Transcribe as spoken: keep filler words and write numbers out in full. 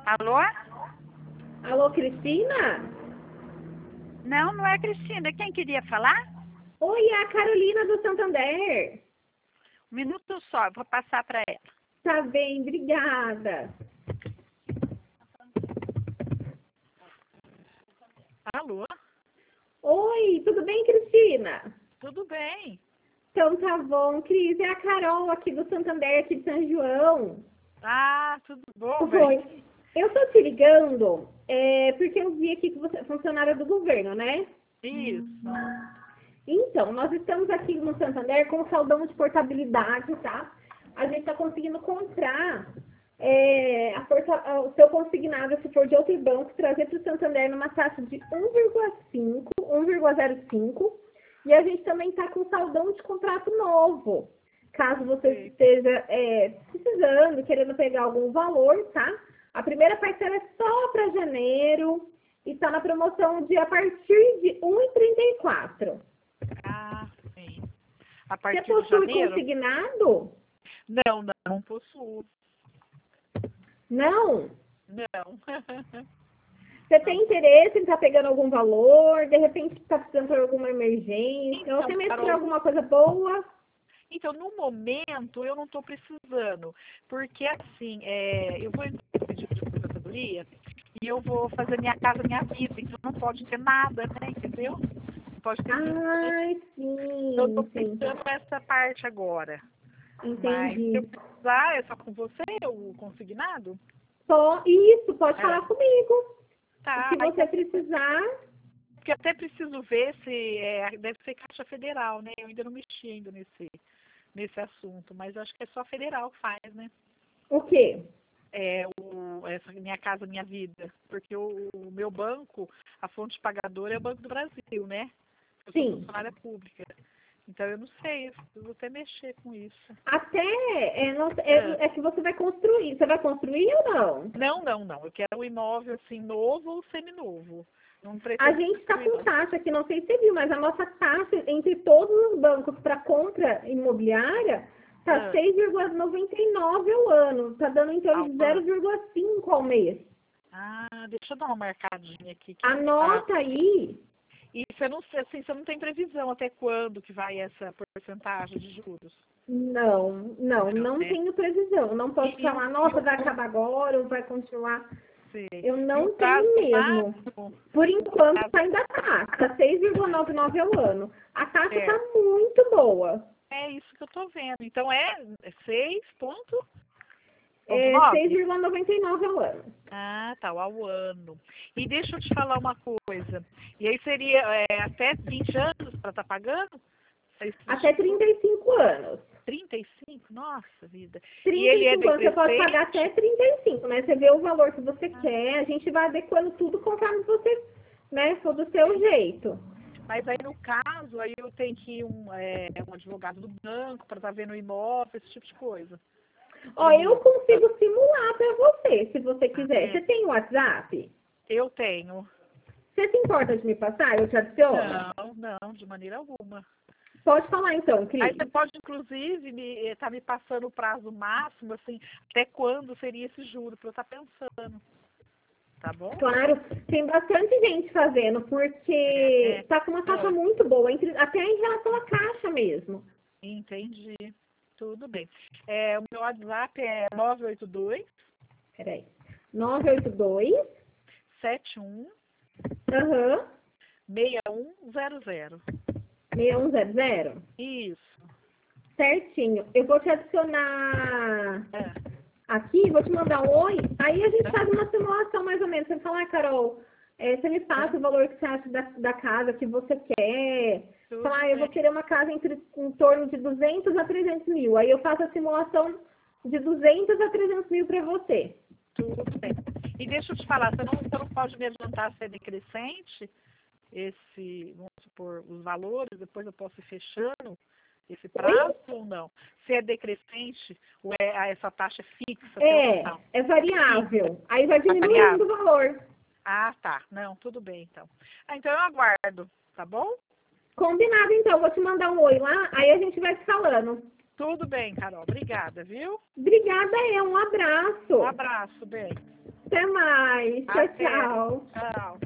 Alô? Alô, Cristina? Não, não é a Cristina. Quem queria falar? Oi, é a Carolina do Santander. Um minuto só, eu vou passar para ela. Tá bem, obrigada. Alô? Oi, tudo bem, Cristina? Tudo bem. Então tá bom, Cris. É a Carol aqui do Santander, aqui de São João. Ah, tudo bom, velho? Oi. Eu tô te ligando é, porque eu vi aqui que você é funcionária do governo, né? Isso. Então, nós estamos aqui no Santander com saldão de portabilidade, tá? A gente está conseguindo comprar é, a porta, o seu consignado, se for de outro banco, trazer para o Santander numa taxa de um vírgula cinco, um vírgula zero cinco. E a gente também está com saldão de contrato novo. Caso você Sim. esteja é, precisando, querendo pegar algum valor, tá? A primeira parcela é só para janeiro e está na promoção de a partir de um real e trinta e quatro centavos. Ah, sim. A Você partir de possui janeiro? consignado? Não, não, não possuo. Não? Não. Você tem interesse em estar pegando algum valor? De repente está precisando por alguma emergência? Então, ou até mesmo por Carol, alguma coisa boa? Então, no momento, eu não estou precisando, porque assim, é, eu vou entrar no pedido de aposentadoria e eu vou fazer minha casa, minha vida, então não pode ter nada, né, entendeu? Não pode ter nada. Ai, Eu estou sim, sim. pensando essa parte agora. Mas se eu Entendi. precisar, é só com você, o consignado? Só isso, pode É. falar comigo. O Tá, que aí você precisar. porque até preciso ver se é, deve ser Caixa Federal, né? Eu ainda não mexi ainda nesse, nesse assunto, mas acho que é só federal que faz, né? O quê? É, o, essa Minha Casa Minha Vida, porque o, o meu banco, a fonte pagadora é o Banco do Brasil, né? Eu sou Sim. funcionária pública. Então eu não sei, eu preciso até mexer com isso. Até é, não- É. é, é que você vai construir. Você vai construir ou não? Não, não, não. Eu quero um imóvel assim novo ou seminovo. Não A pretendo gente está construir, com não. taxa, que não sei se você viu, mas a nossa taxa entre todos os bancos para compra imobiliária está Ah, seis vírgula noventa e nove ao ano. Está dando em torno ao de ano. zero vírgula cinco ao mês. Ah, deixa eu dar uma marcadinha aqui. Que, ah, Anota aí. e você não, assim, você não tem previsão até quando que vai essa porcentagem de juros? Não, não, Não, não né? tenho previsão. Não posso E, e, o, falar, e, nossa, o, vai acabar agora ou vai continuar. sei. Eu E o não prazo tenho mesmo. máximo? Por O enquanto prazo ainda tá. Tá seis vírgula noventa e nove ao ano. A taxa tá certo. muito boa. É isso que eu tô vendo. Então é seis ponto É seis nove? vírgula noventa e nove ao ano. Ah, tá, ao ano. E deixa eu te falar uma coisa. E aí seria é, até vinte anos para estar pagando? Seis- Até trinta e cinco anos. trinta e cinco? Nossa vida. E trinta ele e é cinco anos, você pode pagar até decrescente? trinta e cinco, né? Você vê o valor que você quer, a gente vai adequando tudo conforme você, né, for do seu jeito. Mas aí no caso, aí eu tenho que ir um, é, um advogado do banco para estar vendo o imóvel, esse tipo de coisa. Ó, eu consigo simular para você, se você quiser. É, Você tem o WhatsApp? eu tenho. Você se importa de me passar? Eu te adiciono? Não, não, de maneira alguma. Pode falar então, Aí Cris. você pode, inclusive, me, estar me passando o prazo máximo, assim, até quando seria esse juro, para eu estar pensando. Tá bom? Claro, tem bastante gente fazendo, É, porque é. tá com uma taxa Ah, muito boa, entre, até em relação à caixa mesmo. entendi. Tudo bem. É, o meu WhatsApp é nove oito dois, Peraí. nove oito dois, sete um, aham, seis um zero zero. seis um zero zero. Isso. Certinho. Eu vou te adicionar É. aqui, vou te mandar um oi, aí a gente faz uma simulação mais ou menos. Você fala, ah, Carol, é, você me passa o valor que você acha da, da casa que você quer. Tudo Fala, ah, eu vou bem. querer uma casa entre, em torno de duzentos a trezentos mil. Aí eu faço a simulação de duzentos a trezentos mil para você. Tudo bem. E deixa eu te falar, você não, você não pode me adiantar se é decrescente, esse, vamos supor, os valores, depois eu posso ir fechando esse Oi? prazo ou não? Se é decrescente, ou é, ah, essa taxa é fixa até o É, final? é variável. Aí vai É diminuindo variável? o valor. Ah, tá. Não, tudo bem, então. Ah, então eu aguardo, tá bom? Combinado, então. Vou te mandar um oi lá, aí a gente vai se falando. Tudo bem, Carol. Obrigada, viu? Obrigada, é. Um Um abraço. abraço, bem. Até mais. Tchau, Até. tchau. Tchau.